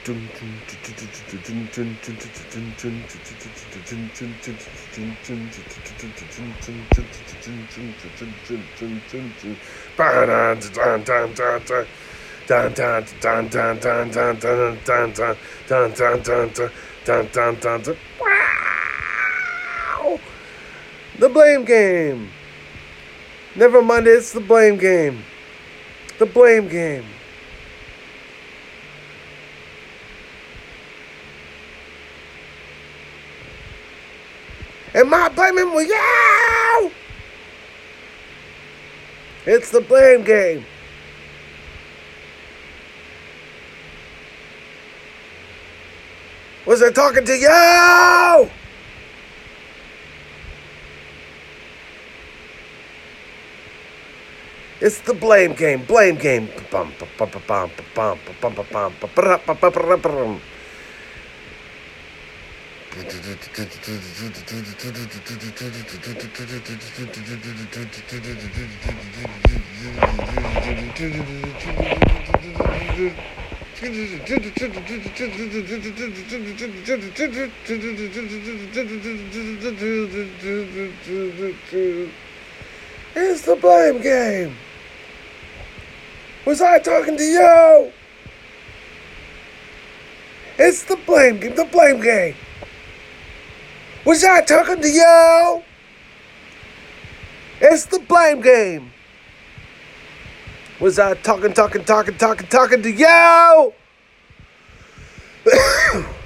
The blame game. Never mind, it's the blame game. The blame game. Am I blaming you? It's the blame game. Was I talking to you? It's the blame game. Blame game. It's the blame game. Was I talking to you? It's the blame game. The blame game. Was I talking to you? It's the blame game. Was I talking to you?